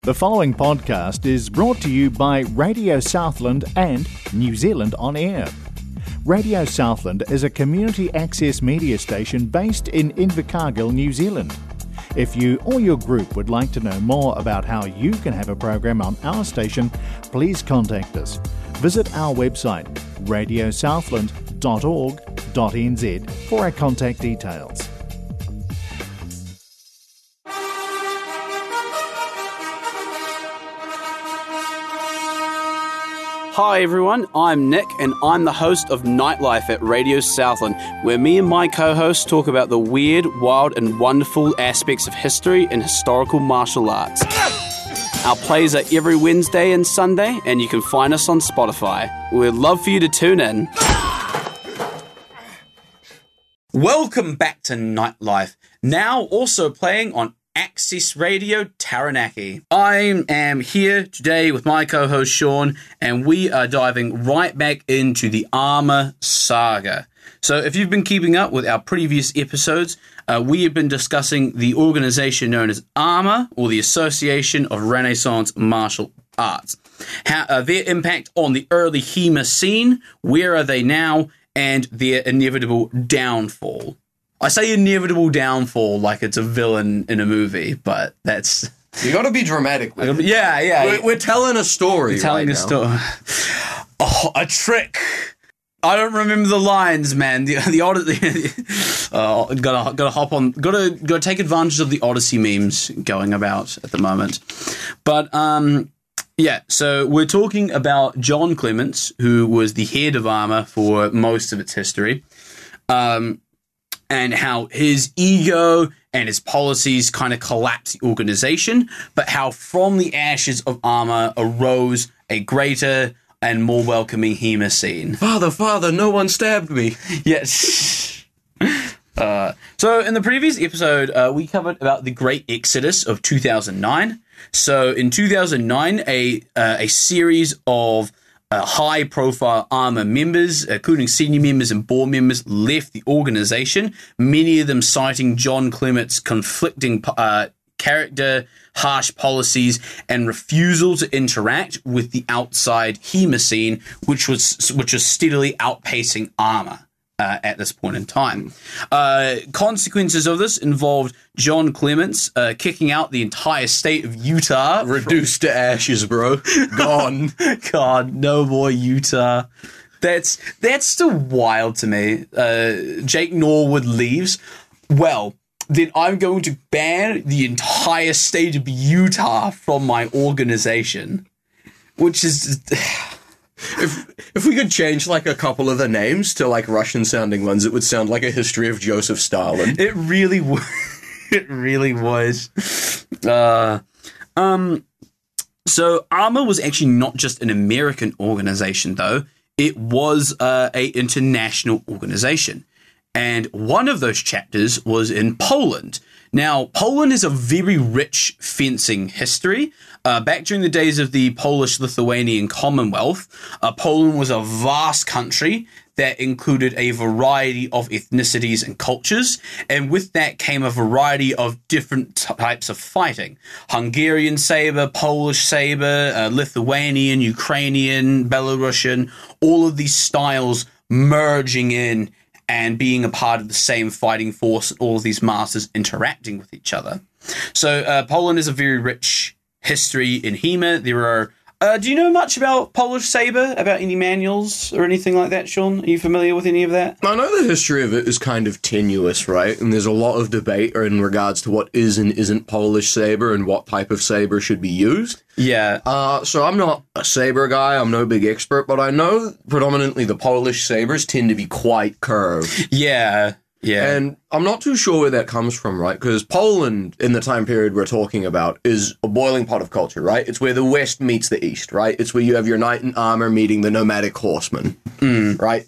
The following podcast is brought to you by Radio Southland and New Zealand On Air. Radio Southland is a community access media station based in Invercargill, New Zealand. If you or your group would like to know more about how you can have a program on our station, please contact us. Visit our website, radiosouthland.org.nz, for our contact details. Hi everyone, I'm Nick and I'm the host of Nightlife at Radio Southland, where me and my co-hosts talk about the weird, wild and wonderful aspects of history and historical martial arts. Our plays are every Wednesday and Sunday, and you can find us on Spotify. We'd love for you to tune in. Welcome back to Nightlife, now also playing on Access Radio Taranaki. I am here today with my co-host Sean, and we are diving right back into the Armour Saga. So if you've been keeping up with our previous episodes, we have been discussing the organisation known as Armour, or the Association of Renaissance Martial Arts. Their impact on the early HEMA scene, where are they now, and their inevitable downfall. I say inevitable downfall like it's a villain in a movie, but that's... You gotta be dramatic with it. Yeah. We're telling a story. We're telling a story. Oh, a trick. I don't remember the lines, man. The Odyssey. Gotta hop on. Gotta take advantage of the Odyssey memes going about at the moment. But yeah. So we're talking about John Clements, who was the head of Armour for most of its history. And how his ego and his policies kind of collapsed the organization, but how from the ashes of Armour arose a greater and more welcoming HEMA scene. Father, no one stabbed me. Yes. So in the previous episode, we covered about the Great Exodus of 2009. So in 2009, a series of high-profile Armour members, including senior members and board members, left the organisation, many of them citing John Clements' conflicting character, harsh policies, and refusal to interact with the outside HEMA scene, which was steadily outpacing Armour at this point in time. Consequences of this involved John Clements kicking out the entire state of Utah. Reduced to ashes, bro. Gone. God, no more Utah. That's still wild to me. Jake Norwood leaves. Well, then I'm going to ban the entire state of Utah from my organization. Which is... If we could change, like, a couple of the names to, like, Russian-sounding ones, it would sound like a history of Joseph Stalin. It really would. It really was. So Armour was actually not just an American organization, though. It was a international organization. And one of those chapters was in Poland. Now, Poland is a very rich fencing history. Back during the days of the Polish-Lithuanian Commonwealth, Poland was a vast country that included a variety of ethnicities and cultures, and with that came a variety of different types of fighting. Hungarian saber, Polish saber, Lithuanian, Ukrainian, Belarusian, all of these styles merging in and being a part of the same fighting force, all of these masters interacting with each other. So Poland is a very rich history in HEMA. There are... do you know much about Polish saber? About any manuals or anything like that, Sean? Are you familiar with any of that? I know the history of it is kind of tenuous, right? And there's a lot of debate in regards to what is and isn't Polish saber and what type of saber should be used. Yeah. So I'm not a saber guy, I'm no big expert, but I know predominantly the Polish sabers tend to be quite curved. Yeah. And I'm not too sure where that comes from, right? Because Poland, in the time period we're talking about, is a boiling pot of culture, right? It's where the West meets the East, right? It's where you have your knight in armor meeting the nomadic horseman, right?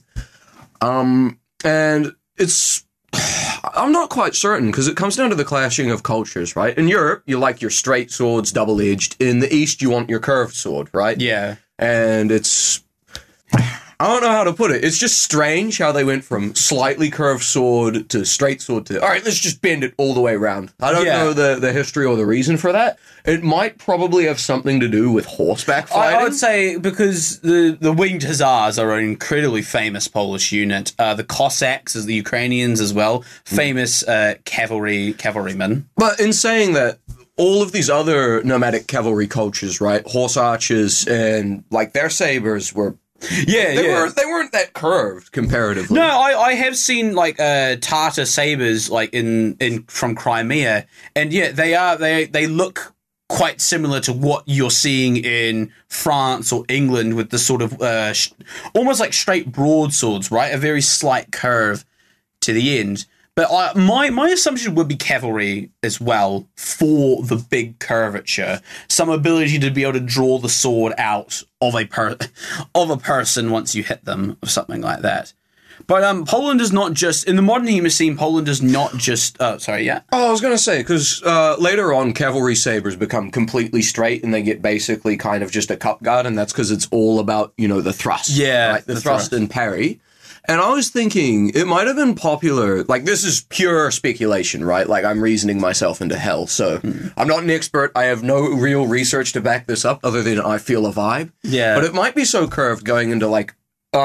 And it's... I'm not quite certain, because it comes down to the clashing of cultures, right? In Europe, you like your straight swords, double-edged. In the East, you want your curved sword, right? Yeah. And it's... I don't know how to put it. It's just strange how they went from slightly curved sword to straight sword to, all right, let's just bend it all the way around. I don't know the history or the reason for that. It might probably have something to do with horseback fighting. I would say because the winged hussars are an incredibly famous Polish unit. The Cossacks, as the Ukrainians as well, famous cavalrymen. But in saying that, all of these other nomadic cavalry cultures, right? Horse archers and like their sabers were they weren't that curved comparatively. No, I have seen like Tartar sabers like in from Crimea, and they look quite similar to what you're seeing in France or England with the sort of almost like straight broadswords, right? A very slight curve to the end. But my assumption would be cavalry as well for the big curvature. Some ability to be able to draw the sword out of a person once you hit them or something like that. But Poland is not just, in the modern Hemocene, Poland is not just, Oh, I was going to say, because later on, cavalry sabers become completely straight and they get basically kind of just a cup guard, and that's because it's all about, the thrust. Yeah. Right? The thrust and parry. And I was thinking it might have been popular, like this is pure speculation, right? Like I'm reasoning myself into hell. So I'm not an expert. I have no real research to back this up other than I feel a vibe. Yeah. But it might be so curved going into like,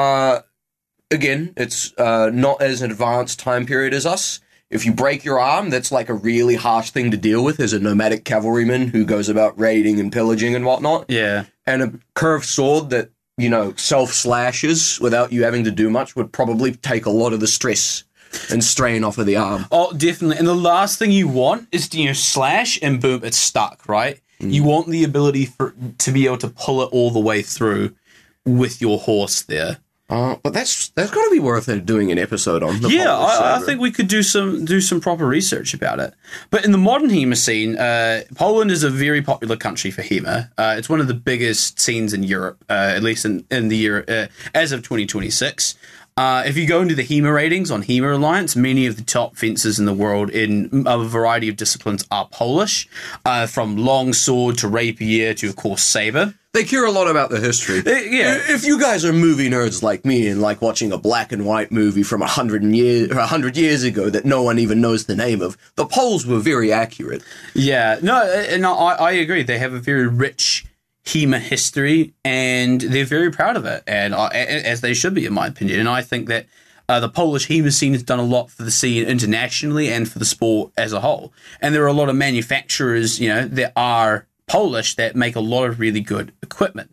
again, it's not as an advanced time period as us. If you break your arm, that's like a really harsh thing to deal with as a nomadic cavalryman who goes about raiding and pillaging and whatnot. Yeah. And a curved sword that self-slashes without you having to do much would probably take a lot of the stress and strain off of the arm. Oh, definitely. And the last thing you want is to slash and boom, it's stuck, right? You want the ability to be able to pull it all the way through with your horse there. But that's got to be worth doing an episode on. I think we could do some proper research about it. But in the modern Hema scene, Poland is a very popular country for Hema. It's one of the biggest scenes in Europe, at least in the year as of 2026. If you go into the HEMA ratings on HEMA Alliance, many of the top fencers in the world in a variety of disciplines are Polish, from longsword to rapier to, of course, saber. They care a lot about the history. If you guys are movie nerds like me and like watching a black and white movie from 100 years ago that no one even knows the name of, the Poles were very accurate. Yeah, I agree. They have a very rich HEMA history, and they're very proud of it, and as they should be, in my opinion. And I think that the Polish HEMA scene has done a lot for the scene internationally and for the sport as a whole. And there are a lot of manufacturers, that are Polish that make a lot of really good equipment.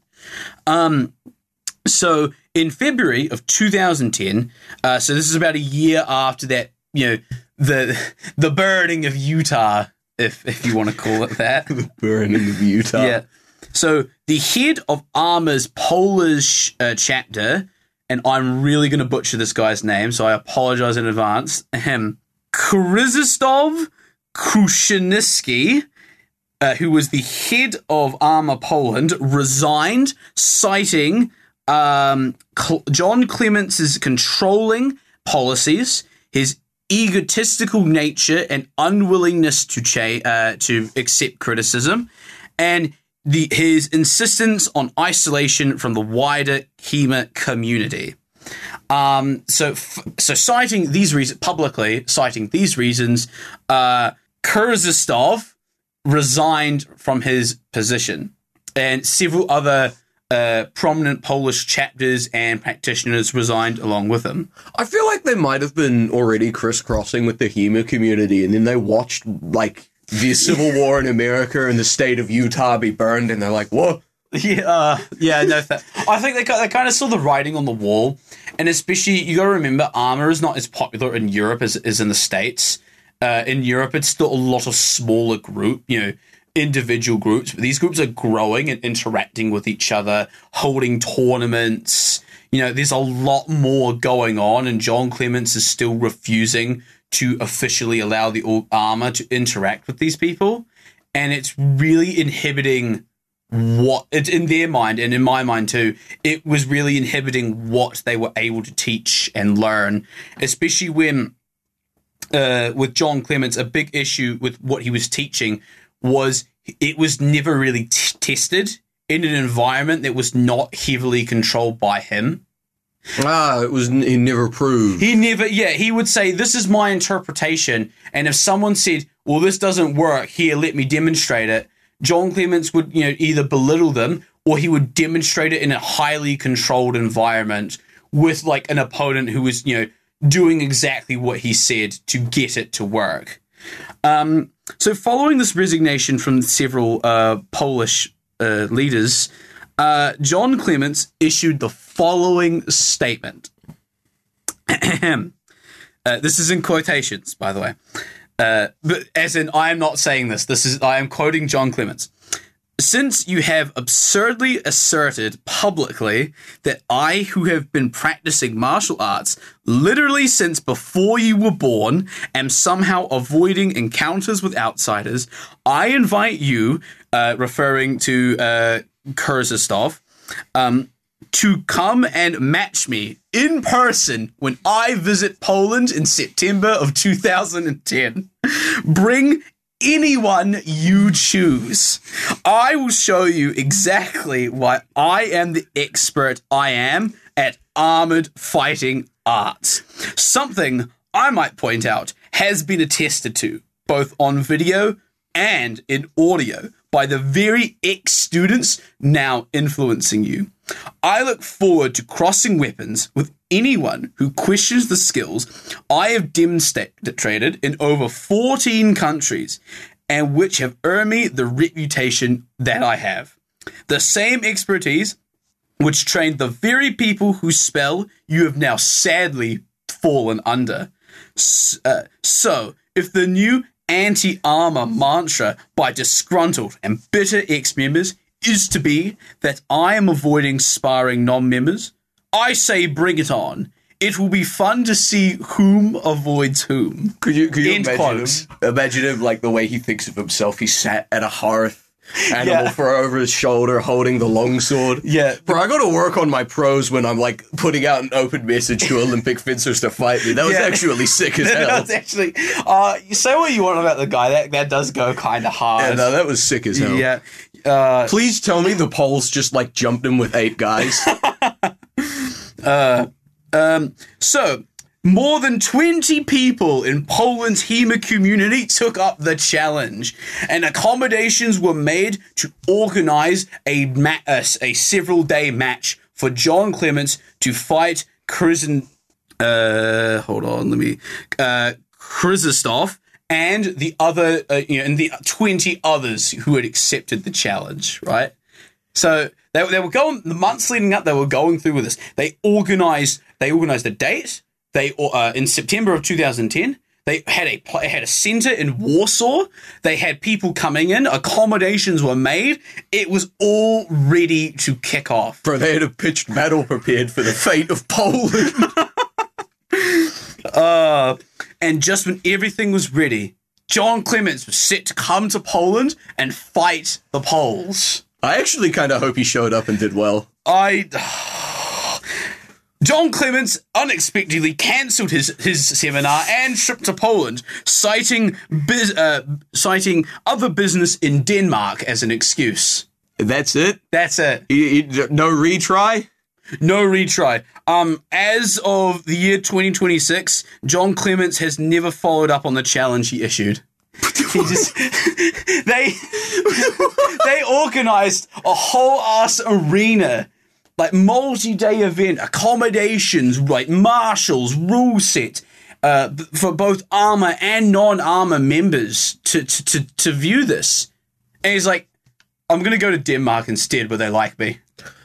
So in February of 2010, so this is about a year after that, the burning of Utah, if you want to call it that. The burning of Utah. Yeah. So the head of Arma's Polish chapter, and I'm really going to butcher this guy's name, so I apologize in advance, Krzysztof Kruszynski, who was the head of Arma Poland, resigned, citing John Clements' controlling policies, his egotistical nature and unwillingness to accept criticism, and his insistence on isolation from the wider HEMA community. So citing these reasons, Krzysztof resigned from his position, and several other prominent Polish chapters and practitioners resigned along with him. I feel like they might have been already crisscrossing with the HEMA community, and then they watched, the Civil War in America and the state of Utah be burned, and they're like, whoa. I think they kind of saw the writing on the wall, and especially, you got to remember, Arma is not as popular in Europe as in the States. In Europe, it's still a lot of smaller individual groups, but these groups are growing and interacting with each other, holding tournaments. There's a lot more going on, and John Clements is still refusing to officially allow the Arma to interact with these people, and it's really inhibiting what it's in their mind, and in my mind too. It was really inhibiting what they were able to teach and learn, especially when with John Clements, a big issue with what he was teaching was it was never really tested in an environment that was not heavily controlled by him. He never proved. He would say, this is my interpretation, and if someone said, well, this doesn't work, here, let me demonstrate it, John Clements would, either belittle them, or he would demonstrate it in a highly controlled environment with, like, an opponent who was, doing exactly what he said to get it to work. So following this resignation from several Polish leaders, John Clements issued the following statement. This is in quotations, by the way. But as in, I am not saying this. I am quoting John Clements. Since you have absurdly asserted publicly that I, who have been practicing martial arts literally since before you were born, am somehow avoiding encounters with outsiders, I invite you, referring to Krzysztof, to come and match me in person when I visit Poland in September of 2010. Bring anyone you choose. I will show you exactly why I am the expert I am at armored fighting arts. Something, I might point out, has been attested to, both on video and in audio, by the very ex-students now influencing you. I look forward to crossing weapons with anyone who questions the skills I have demonstrated in over 14 countries and which have earned me the reputation that I have. The same expertise which trained the very people whose spell you have now sadly fallen under. So, if the new anti-armor mantra by disgruntled and bitter ex-members is to be that I am avoiding sparring non-members, I say bring it on. It will be fun to see whom avoids whom. Could you imagine him like the way he thinks of himself? He sat at a hearth, animal fur over his shoulder, holding the longsword. Yeah. Bro, I got to work on my prose when I'm like putting out an open message to Olympic fencers to fight me. That was actually sick as hell. That was actually, you say what you want about the guy, that does go kind of hard. Yeah, no, that was sick as hell. Yeah. Please tell me the Poles just like jumped him with 8 guys. So, more than 20 people in Poland's HEMA community took up the challenge, and accommodations were made to organize a several-day match for John Clements to fight Krzysztof and the other, and the 20 others who had accepted the challenge, right? So they were going, the months leading up, they were going through with this. They organized a date. They in September of 2010, they had a center in Warsaw. They had people coming in. Accommodations were made. It was all ready to kick off. Bro, they had a pitched battle prepared for the fate of Poland. And just when everything was ready, John Clements was set to come to Poland and fight the Poles. I actually kind of hope he showed up and did well. John Clements unexpectedly cancelled his seminar and trip to Poland, citing other business in Denmark as an excuse. That's it? That's it. No retry? No retry. As of the year 2026, John Clements has never followed up on the challenge he issued. They organized a whole ass arena, like multi-day event, accommodations, like marshals, rule set, for both armor and non-armor members to view this. And he's like, I'm going to go to Denmark instead where they like me.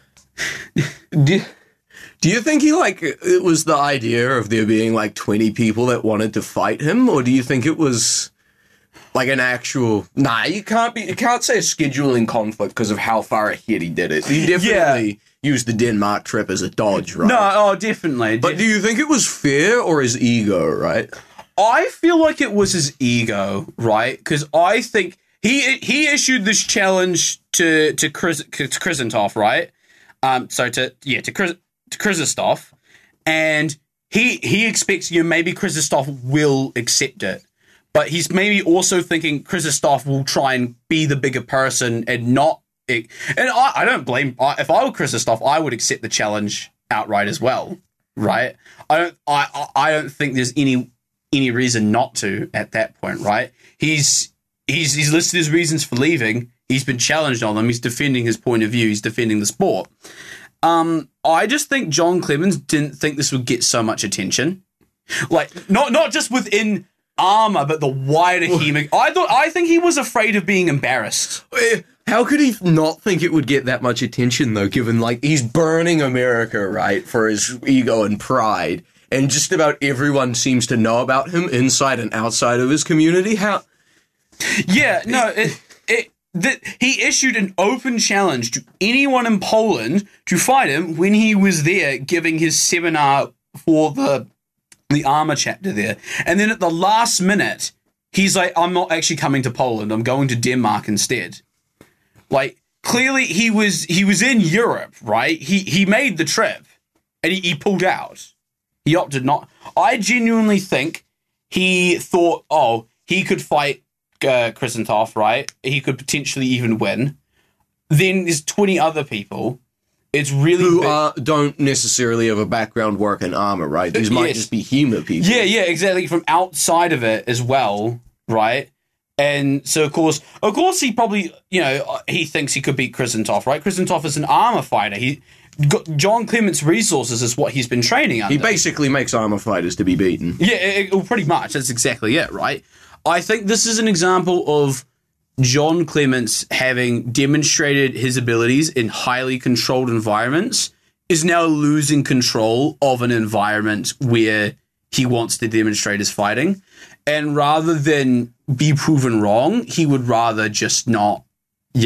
Do you think it was the idea of there being like 20 people that wanted to fight him? Or do you think it was like an actual... Nah, you can't say a scheduling conflict because of how far ahead he did it. He definitely used the Denmark trip as a dodge, right? No, definitely. But do you think it was fear or his ego, right? I feel like it was his ego, right? Because I think he issued this challenge to Krzysztof, right? To Krzysztof, and he expects maybe Krzysztof will accept it, but he's maybe also thinking Krzysztof will try and be the bigger person and not. And I don't blame. If I were Krzysztof, I would accept the challenge outright as well. right? I don't think there's any reason not to at that point, right? He's listed his reasons for leaving. He's been challenged on them. He's defending his point of view. He's defending the sport. I just think John Clemens didn't think this would get so much attention. Like, not just within Armour, but the wider HEMA. I think he was afraid of being embarrassed. How could he not think it would get that much attention, though, given, like, he's burning America, right, for his ego and pride, and just about everyone seems to know about him inside and outside of his community? How? Yeah, no, he issued an open challenge to anyone in Poland to fight him when he was there giving his seminar for the Armour chapter there. And then at the last minute, he's like, I'm not actually coming to Poland. I'm going to Denmark instead. Like, clearly he was in Europe, right? He made the trip and he pulled out. He opted not. I genuinely think he thought, he could fight Kristoff, right? He could potentially even win. Then there's 20 other people. It's really who don't necessarily have a background work in Armour, right? These might just be HEMA people. Yeah, exactly. From outside of it as well, right? And so, of course, he probably, he thinks he could beat Kristoff, right? Kristoff is an Armour fighter. John Clements' resources is what he's been training under. He basically makes Armour fighters to be beaten. Yeah, pretty much. That's exactly it, right? I think this is an example of John Clements, having demonstrated his abilities in highly controlled environments, is now losing control of an environment where he wants to demonstrate his fighting. And rather than be proven wrong, he would rather just not. He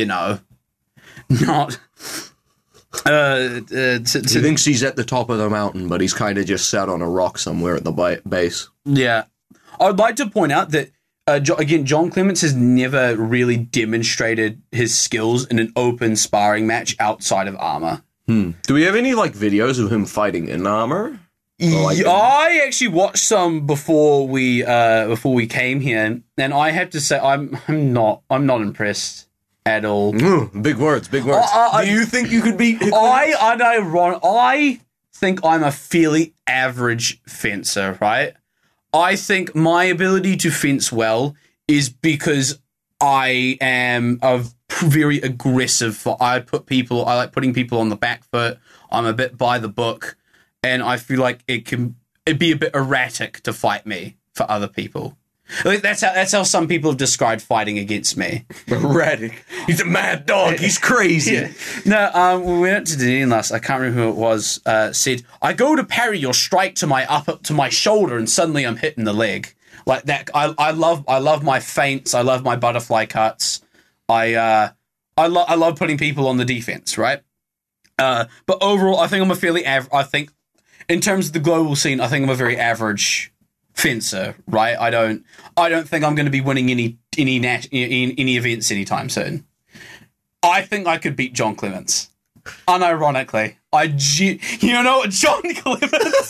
thinks he's at the top of the mountain, but he's kind of just sat on a rock somewhere at the base. Yeah. I would like to point out that, John Clements has never really demonstrated his skills in an open sparring match outside of Armour. Do we have any, videos of him fighting in Armour? I actually watched some before we came here, and I have to say I'm not impressed at all. Big words. Do you think you could beat? I know, Ron. I think I'm a fairly average fencer, right? I think my ability to fence well is because I am a very aggressive. I like putting people on the back foot. I'm a bit by the book, and I feel like it'd be a bit erratic to fight me for other people. Like, that's how some people have described fighting against me. Erratic. He's a mad dog. He's crazy. Yeah. No, we went to Dunedin last. I can't remember who it was. Said, I go to parry your strike to my shoulder, and suddenly I'm hitting the leg like that. I love my feints. I love my butterfly cuts. I love putting people on the defense, right? But overall, I think I'm a fairly I think in terms of the global scene, I think I'm a very average fencer, right? I don't think I'm going to be winning any events anytime soon. I think I could beat John Clements. Unironically, John Clements.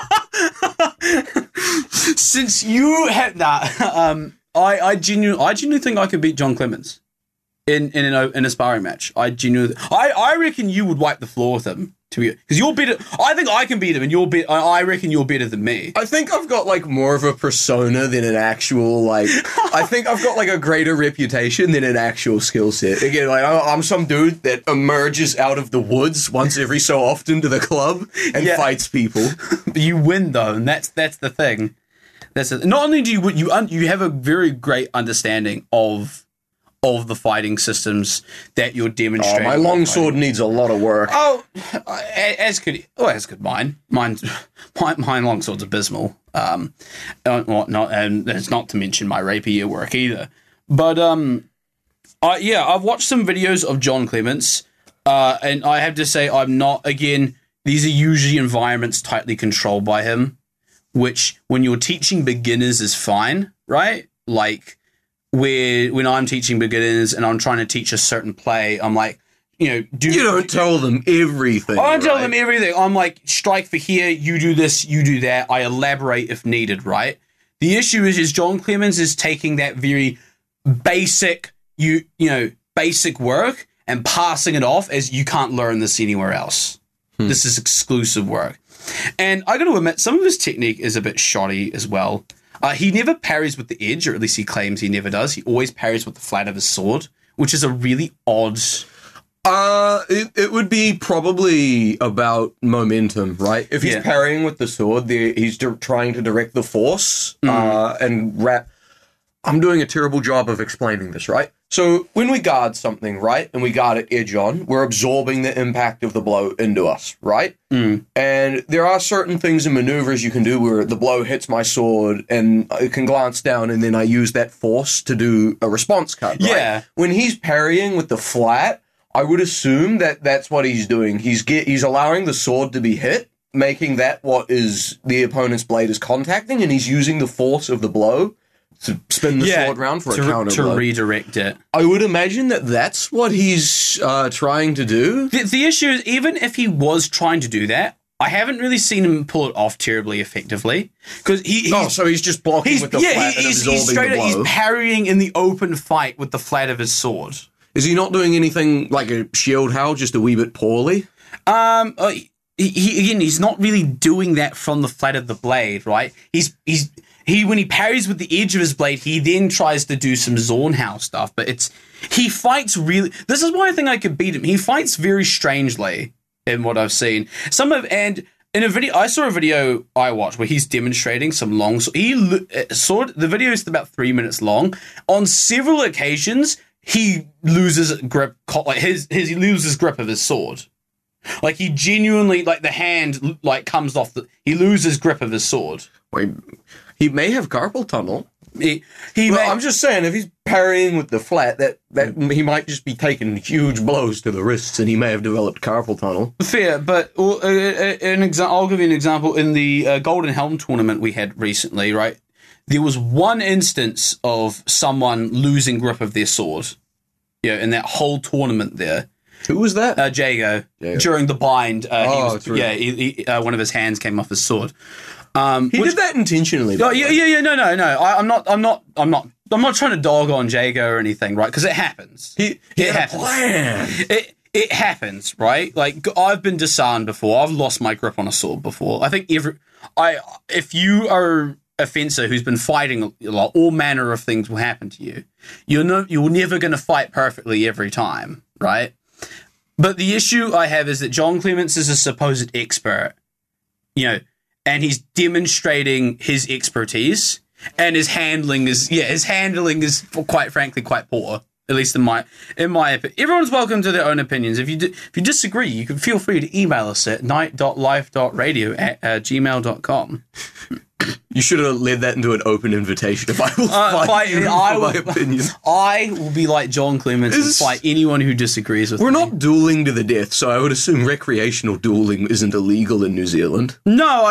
Since you had I genuinely think I could beat John Clements in a sparring match. I reckon you would wipe the floor with him. Because you're better. I think I can beat him, and I reckon you're better than me. I think I've got more of a persona than an actual I think I've got a greater reputation than an actual skill set. Again, I'm some dude that emerges out of the woods once every so often to the club and fights people. You win though, and that's the thing. Not only do you win, you have a very great understanding of the fighting systems that you're demonstrating. My longsword needs a lot of work. As could mine. My longsword's abysmal. And it's not to mention my rapier work either. But I've watched some videos of John Clements, and I have to say I'm not. Again, these are usually environments tightly controlled by him, which when you're teaching beginners is fine, right? Like, when I'm teaching beginners and I'm trying to teach a certain play, I'm like, you don't tell them everything. I don't tell them everything. I'm like, strike for here, you do this, you do that. I elaborate if needed, right? The issue is John Clements is taking that very basic, basic work and passing it off as you can't learn this anywhere else. This is exclusive work. And I got to admit, some of his technique is a bit shoddy as well. He never parries with the edge, or at least he claims he never does. He always parries with the flat of his sword, which is a really odd... It would be probably about momentum, right? If he's parrying with the sword, he's trying to direct the force, and I'm doing a terrible job of explaining this, right? So when we guard something, right, and we guard it edge on, we're absorbing the impact of the blow into us, right? And there are certain things and maneuvers you can do where the blow hits my sword and it can glance down, and then I use that force to do a response cut, right? Yeah. When he's parrying with the flat, I would assume that that's what he's doing. He's allowing the sword to be hit, making that what is the opponent's blade is contacting, and he's using the force of the blow to spin the sword round for a counter blow. To redirect it. I would imagine that that's what he's trying to do. The issue is, even if he was trying to do that, I haven't really seen him pull it off terribly effectively. Because so he's just blocking with the flat and absorbing the blow. He's parrying in the open fight with the flat of his sword. Is he not doing anything like a shield howl, just a wee bit poorly? He's not really doing that from the flat of the blade, right? When he parries with the edge of his blade, he then tries to do some Zornhow stuff, but he fights really... This is why I think I could beat him. He fights very strangely in what I've seen. And in a video, I saw a video I watched where he's demonstrating some long... The video is about 3 minutes long. On several occasions, he loses grip, he loses grip of his sword. Like, he genuinely, like, the hand, like, comes off he loses grip of his sword. Wait, he may have carpal tunnel. I'm just saying, if he's parrying with the flat, that he might just be taking huge blows to the wrists, and he may have developed carpal tunnel. Fair, but I'll give you an example. In the Golden Helm tournament we had recently, right, there was one instance of someone losing grip of their sword. In that whole tournament there. Who was that? Jago. During the bind, one of his hands came off his sword. He did that intentionally. No. I'm not trying to dog on Jago or anything, right? Because it happens. He had a plan. It happens, right? Like, I've been disarmed before. I've lost my grip on a sword before. I think if you are a fencer who's been fighting a lot, all manner of things will happen to you. You're never going to fight perfectly every time, right? But the issue I have is that John Clements is a supposed expert, and he's demonstrating his expertise, and his handling is quite frankly quite poor. At least in my opinion. Everyone's welcome to their own opinions. If you disagree, you can feel free to email us at night.life.radio@gmail.com. You should have led that into an open invitation. If I will fight you for my opinion. I will be like John Clements and fight anyone who disagrees with me. We're not dueling to the death, so I would assume recreational dueling isn't illegal in New Zealand. No,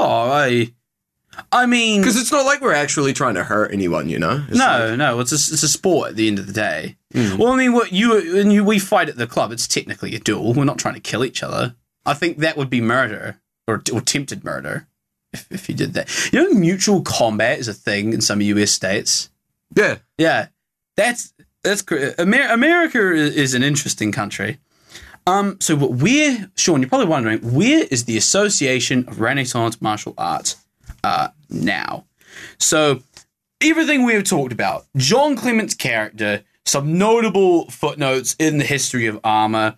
I mean... Because it's not like we're actually trying to hurt anyone, It's a sport at the end of the day. Well, I mean, we fight at the club, it's technically a duel. We're not trying to kill each other. I think that would be murder, or attempted murder. If you did that. Mutual combat is a thing in some US states. Yeah. Yeah. That's America is an interesting country. So Sean, you're probably wondering, where is the Association of Renaissance Martial Arts now? So everything we have talked about, John Clements' character, some notable footnotes in the history of armor,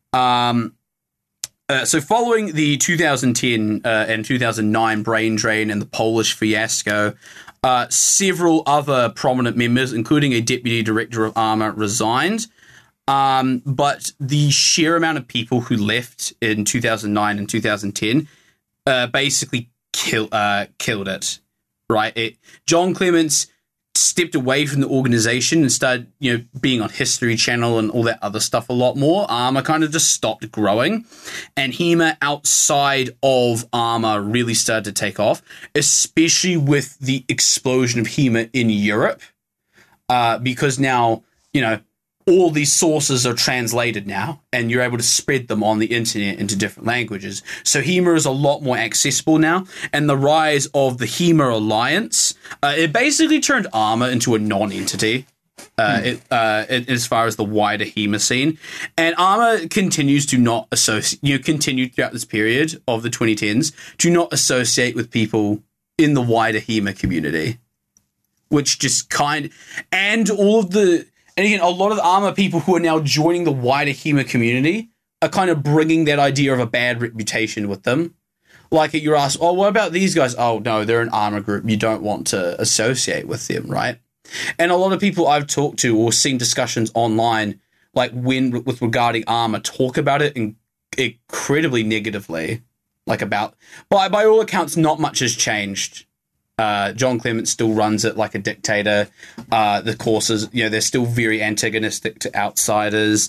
so following the 2010 and 2009 brain drain and the Polish fiasco, several other prominent members, including a deputy director of armor, resigned. But the sheer amount of people who left in 2009 and 2010 basically killed it, right? John Clements stepped away from the organization and started, being on History Channel and all that other stuff a lot more. Armor kind of just stopped growing, and HEMA outside of armor really started to take off, especially with the explosion of HEMA in Europe, because now, all these sources are translated now, and you're able to spread them on the internet into different languages. So HEMA is a lot more accessible now, and the rise of the HEMA Alliance, it basically turned armor into a non-entity. as far as the wider HEMA scene. And Armour continues to not associate, continued throughout this period of the 2010s to not associate with people in the wider HEMA community, which just and again, a lot of the Armour people who are now joining the wider HEMA community are kind of bringing that idea of a bad reputation with them. Like you're asked, oh, what about these guys? Oh, no, they're an Armour group. You don't want to associate with them, right? And a lot of people I've talked to or seen discussions online, like with regarding Armour, talk about it incredibly negatively. Like by all accounts, not much has changed. John Clement still runs it like a dictator. The courses, they're still very antagonistic to outsiders,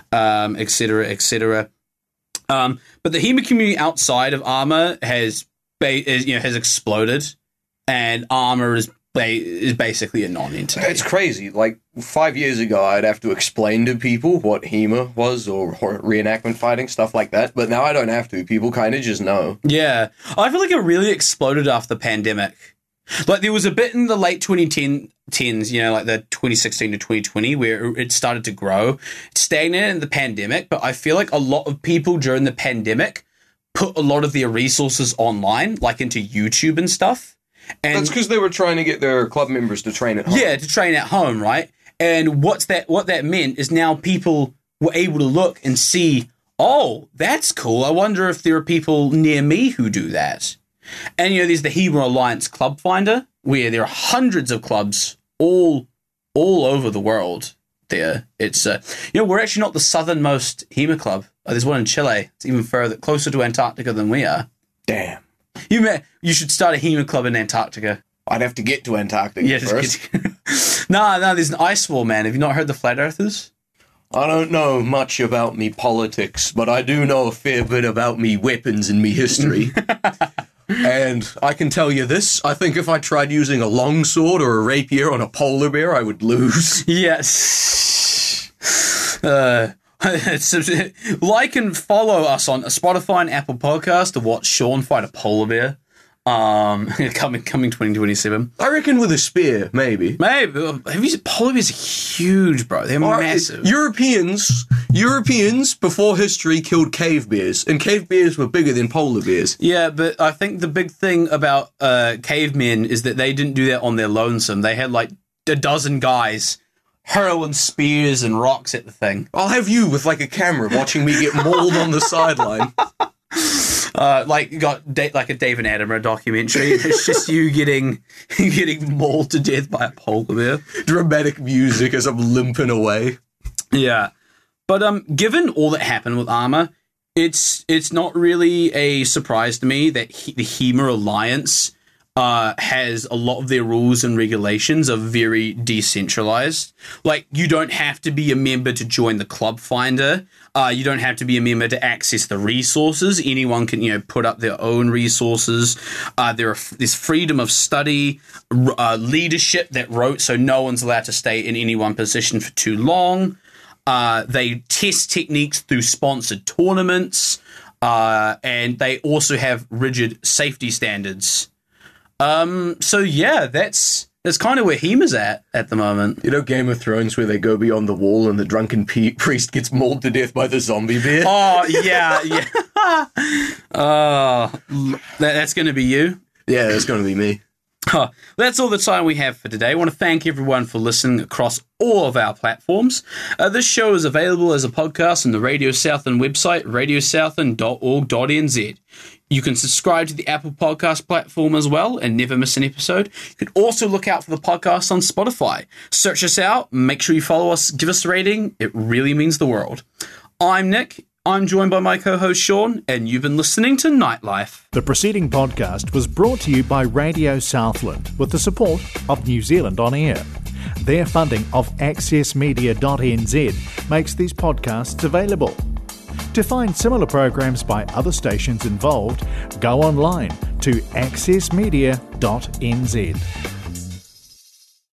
et cetera, et cetera. But the HEMA community outside of Armour has exploded, and Armour is basically a non-entity. It's crazy. Like 5 years ago, I'd have to explain to people what HEMA was or reenactment fighting, stuff like that. But now I don't have to. People kind of just know. Yeah. I feel like it really exploded after the pandemic. Like there was a bit in the late 2010s, like the 2016 to 2020, where it started to grow. It stagnated in the pandemic, but I feel like a lot of people during the pandemic put a lot of their resources online, like into YouTube and stuff. And that's because they were trying to get their club members to train at home. Yeah, to train at home, right? And what that meant is now people were able to look and see, oh, that's cool. I wonder if there are people near me who do that. And, there's the HEMA Alliance Club Finder, where there are hundreds of clubs all over the world there. It's, we're actually not the southernmost HEMA club. There's one in Chile. It's even closer to Antarctica than we are. Damn. You should start a HEMA club in Antarctica. I'd have to get to Antarctica first. No, there's an ice wall, man. Have you not heard the Flat Earthers? I don't know much about me politics, but I do know a fair bit about me weapons and me history. And I can tell you this, I think if I tried using a longsword or a rapier on a polar bear, I would lose. Yes. Like and follow us on Spotify and Apple Podcast to watch Sean fight a polar bear. Coming 2027. I reckon with a spear, maybe. Maybe. Have you seen polar bears are huge, bro. They're massive. Europeans before history killed cave bears, and cave bears were bigger than polar bears. Yeah, but I think the big thing about cavemen is that they didn't do that on their lonesome. They had like a dozen guys hurling spears and rocks at the thing. I'll have you with like a camera watching me get mauled on the sideline. Like you got like a David Attenborough documentary. It's just you getting mauled to death by a polar bear. Dramatic music as I'm limping away. Yeah, but given all that happened with Armour, it's not really a surprise to me that the HEMA Alliance has a lot of their rules and regulations are very decentralized. Like, you don't have to be a member to join the Club Finder. You don't have to be a member to access the resources. Anyone can, put up their own resources. There's freedom of study, leadership that wrote, so no one's allowed to stay in any one position for too long. They test techniques through sponsored tournaments, and they also have rigid safety standards. So yeah, that's kind of where HEMA's at the moment. Game of Thrones, where they go beyond the wall and the drunken priest gets mauled to death by the zombie bear? Oh, yeah. That's going to be you? Yeah, that's going to be me. That's all the time we have for today. I want to thank everyone for listening across all of our platforms. This show is available as a podcast on the Radio Southland website, radiosouthland.org.nz. You can subscribe to the Apple Podcast platform as well and never miss an episode. You can also look out for the podcast on Spotify. Search us out, make sure you follow us, give us a rating. It really means the world. I'm Nick. I'm joined by my co-host Sean, and you've been listening to Nightlife. The preceding podcast was brought to you by Radio Southland with the support of New Zealand On Air. Their funding of accessmedia.nz makes these podcasts available. To find similar programs by other stations involved, go online to accessmedia.nz.